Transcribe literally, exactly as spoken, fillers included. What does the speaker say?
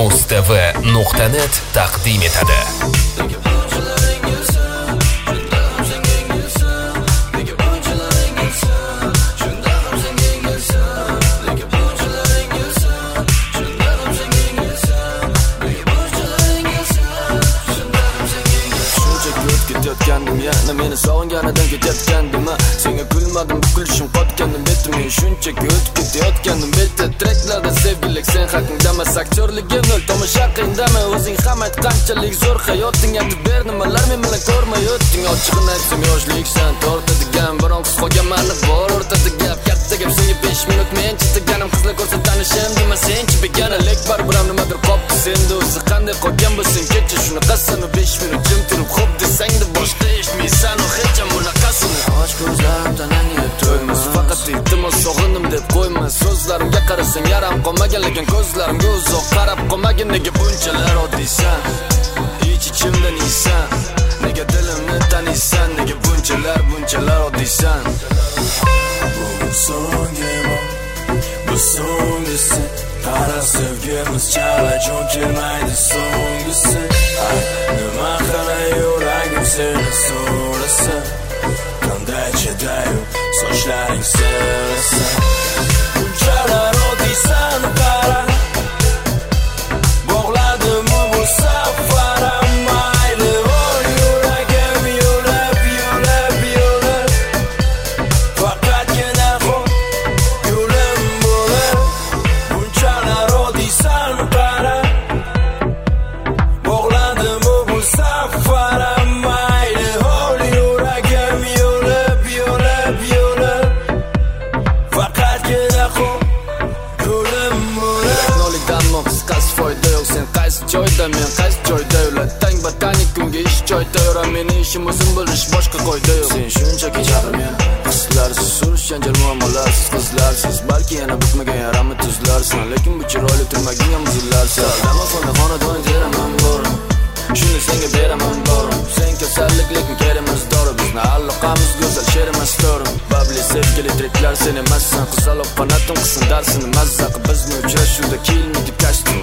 muz t v nuqta net taqdim etadi. Ketgandim yana meni sog'inganidan ketayotgandim. Senga kulmadim, bu kulishim qotgandim betimga shunchaki o'tib ketayotgandim. Betda treklarda sevgilik sen haqingdami, aktyorligim nol, tomosha qiyindami, o'zing ham ayt qanchalik zo'r hayoting, aytib ber nimalar men bilan ko'rmay o'tding. Ochig'ini aytsam yoshliksan tortadigan, biron qiz qolganmani bor o'rtada gap, katta gap senga besh minut men chizganim qizlar ko'rsa tanishim dema, senchi begona lek baribir ham nimadir qopti senda, o'zi qanday qolgan bo'lsang kecha shunaqasini besh minut jim turib xo'p desangda boshqa eshitmaysan u hech ham bunaqasini. Och ko'zlarim tanangga to'ymas, faqat iltimos sog'indim deb qo'yma, so'zlarimga qarasang yaram qolmagan, lekin ko'zlarimga uzoq qarab qolmagin. Nega bunchalar oddiysan, ich ichimdan iysan, nega dilimni taniysan, nega bunchalar bunchalar oddiysan. Bu so'nggi bu so'nggisi, qara sevgimiz chala jon kelmaydi so'nggisi. Nima qilay yuragim seni so'rasa, qanday chidayu sochlaring sirasa. Bunchalar oddiysan qara, bog'ladimi bu safaram, mayli ol yuragim yo'lab yo'lab yo'lab, faqatgina xo'p yo'lim bo'lar. Bunchalar oddiysan qara, bog'ladimi bu safaram, mayli ol yuragim yo'lab yo'lab yo'lab, faqatgina xo'p yo'lim bo'lar. Nolidanmi qisqasi foyda yo'q, sen qaysi joyda men qaysi joyda, ular tang botanik kunga ish joyda yuram, meni ishim o'zim bo'lish boshqa qoida yo'q. Sen shunchaki chaqirgan hislarsiz surish janjal muammolarsiz qizlarsiz, balki yana bitmagan yaramni tuzlarsan, lekin bu chiroyli turmagin ham buzillarsan. Damofonda xonadon teraman borim, shuni senga beraman borim. Sen kasallik lekin kerimiz dori, bizni aloqamiz go'zal sherimiz to'rim. Babli sevgili treklar sen emassan, qizaloq qanatim qilsin darsini mazza qilib, bizni uchrashuvda kelmaydi kashtim.